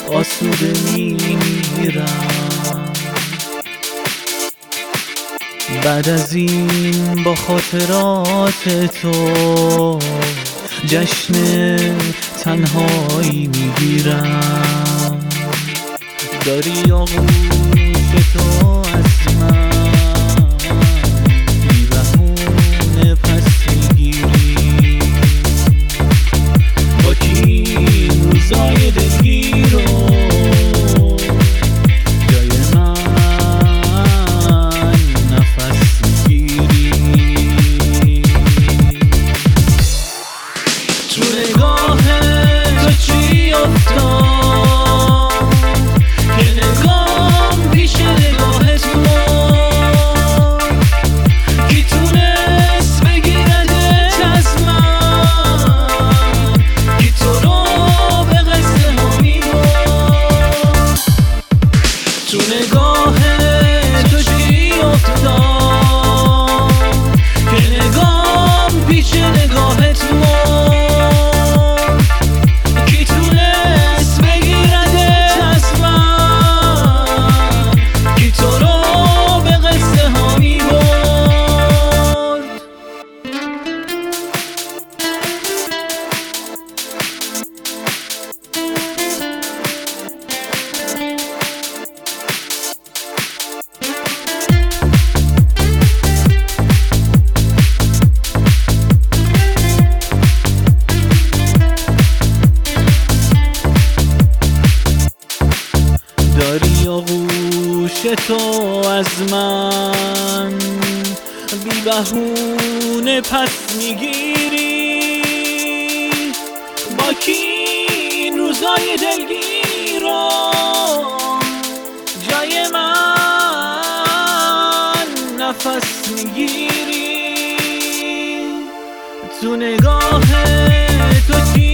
آسوده میمیرم. بعد از این با خاطرات تو جشن تنهایی میگیرم. داری آغوش تو از من بی بهونه پس میگیری. با کی روزای دلگیر رو جای من نفس میگیری. تو نگاه تو چی افتاد که نگام پیش نگاهت مرد؟ کی تونست بگیردت از من؟ کی تو رو به قصه ها میبرد؟ تو نگاه تو چی افتاد که نگام پیش نگاهت مرد؟ کی تونست بگیردت از من؟ کی تو رو به قصه ها میبرد؟ داری آغوش تو از من بی بهونه پس میگیری. با کی این روزای دلگیر رو جای من نفس میگیری؟ تو نگاه تو چی